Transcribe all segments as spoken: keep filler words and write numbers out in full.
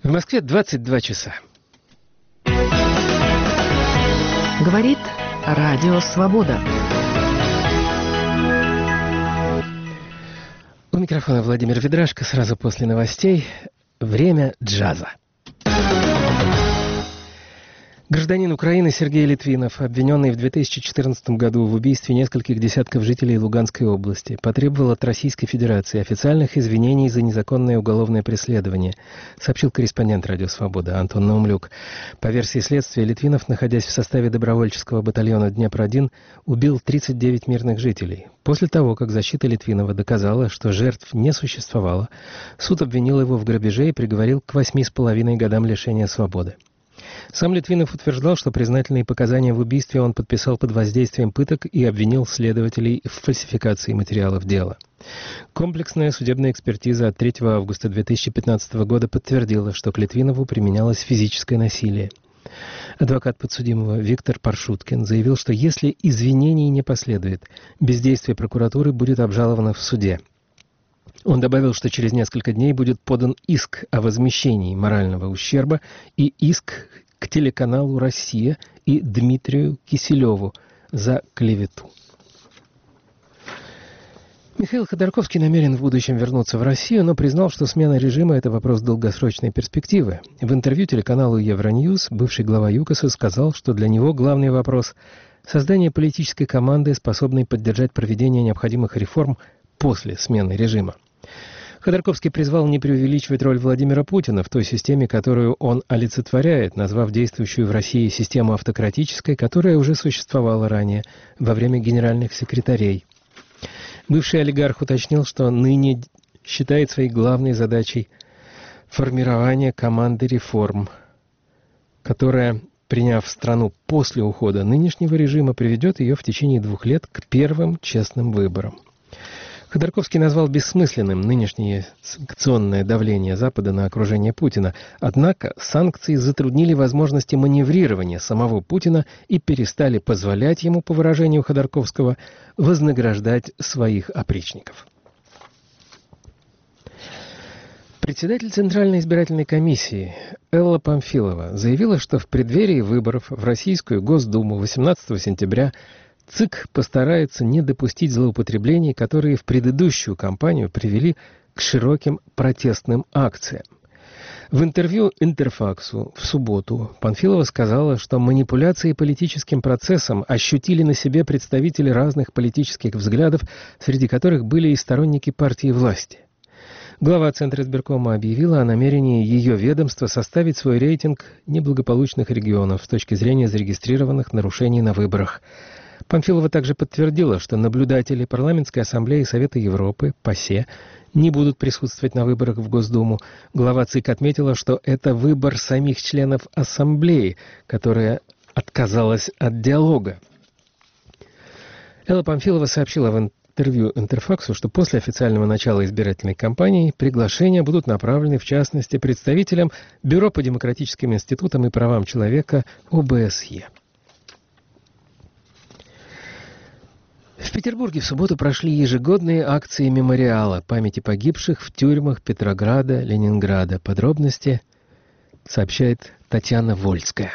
В Москве двадцать два часа. Говорит Радио Свобода. У микрофона Владимир Ведрашко. Сразу после новостей. Время джаза. Гражданин Украины Сергей Литвинов, обвиненный в две тысячи четырнадцатом году в убийстве нескольких десятков жителей Луганской области, потребовал от Российской Федерации официальных извинений за незаконное уголовное преследование, сообщил корреспондент «Радио Свобода» Антон Наумлюк. По версии следствия, Литвинов, находясь в составе добровольческого батальона «Днепр-один», убил тридцать девять мирных жителей. После того, как защита Литвинова доказала, что жертв не существовало, суд обвинил его в грабеже и приговорил к восьми с половиной годам лишения свободы. Сам Литвинов утверждал, что признательные показания в убийстве он подписал под воздействием пыток и обвинил следователей в фальсификации материалов дела. Комплексная судебная экспертиза от третьего августа две тысячи пятнадцатого года подтвердила, что к Литвинову применялось физическое насилие. Адвокат подсудимого Виктор Паршуткин заявил, что если извинений не последует, бездействие прокуратуры будет обжаловано в суде. Он добавил, что через несколько дней будет подан иск о возмещении морального ущерба и иск к телеканалу «Россия» и Дмитрию Киселеву за клевету. Михаил Ходорковский намерен в будущем вернуться в Россию, но признал, что смена режима – это вопрос долгосрочной перспективы. В интервью телеканалу Евроньюз бывший глава ЮКОСа сказал, что для него главный вопрос – создание политической команды, способной поддержать проведение необходимых реформ после смены режима. Ходорковский призвал не преувеличивать роль Владимира Путина в той системе, которую он олицетворяет, назвав действующую в России систему автократической, которая уже существовала ранее, во время генеральных секретарей. Бывший олигарх уточнил, что ныне считает своей главной задачей формирование команды реформ, которая, приняв страну после ухода нынешнего режима, приведет ее в течение двух лет к первым честным выборам. Ходорковский назвал бессмысленным нынешнее санкционное давление Запада на окружение Путина. Однако санкции затруднили возможности маневрирования самого Путина и перестали позволять ему, по выражению Ходорковского, вознаграждать своих опричников. Председатель Центральной избирательной комиссии Элла Памфилова заявила, что в преддверии выборов в Российскую Госдуму восемнадцатого сентября ЦИК постарается не допустить злоупотреблений, которые в предыдущую кампанию привели к широким протестным акциям. В интервью «Интерфаксу» в субботу Памфилова сказала, что манипуляции политическим процессом ощутили на себе представители разных политических взглядов, среди которых были и сторонники партии власти. Глава Центра избиркома объявила о намерении ее ведомства составить свой рейтинг неблагополучных регионов с точки зрения зарегистрированных нарушений на выборах. Памфилова также подтвердила, что наблюдатели Парламентской ассамблеи Совета Европы, ПАСЕ, не будут присутствовать на выборах в Госдуму. Глава ЦИК отметила, что это выбор самих членов ассамблеи, которая отказалась от диалога. Элла Памфилова сообщила в интервью Интерфаксу, что после официального начала избирательной кампании приглашения будут направлены, в частности, представителям Бюро по демократическим институтам и правам человека О Бэ С Е. В Петербурге в субботу прошли ежегодные акции мемориала памяти погибших в тюрьмах Петрограда, Ленинграда. Подробности сообщает Татьяна Вольская.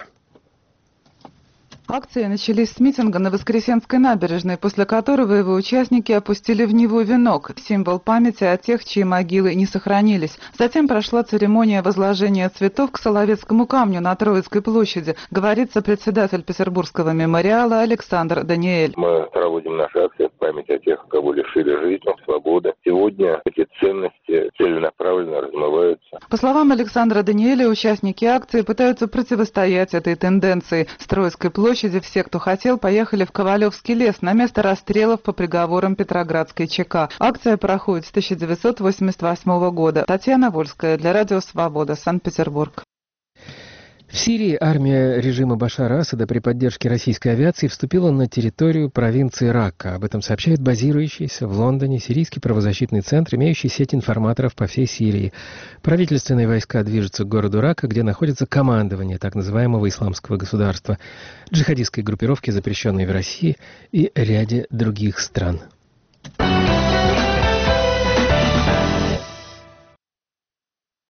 Акции начались с митинга на Воскресенской набережной, после которого его участники опустили в Неву венок, символ памяти о тех, чьи могилы не сохранились. Затем прошла церемония возложения цветов к Соловецкому камню на Троицкой площади, говорит сопредседатель Петербургского мемориала Александр Даниэль. Мы проводим наши акции в память о тех, кого лишили жизни, свободы. Сегодня эти ценности целенаправленно размываются. По словам Александра Даниэля, участники акции пытаются противостоять этой тенденции. С Троицкой площади все, кто хотел, поехали в Ковалевский лес на место расстрелов по приговорам Петроградской ЧК. Акция проходит с тысяча девятьсот восемьдесят восьмого года. Татьяна Вольская для Радио Свобода, Санкт-Петербург. В Сирии армия режима Башара Асада при поддержке российской авиации вступила на территорию провинции Ракка. Об этом сообщает базирующийся в Лондоне сирийский правозащитный центр, имеющий сеть информаторов по всей Сирии. Правительственные войска движутся к городу Ракка, где находится командование так называемого исламского государства, джихадистской группировки, запрещенной в России и ряде других стран.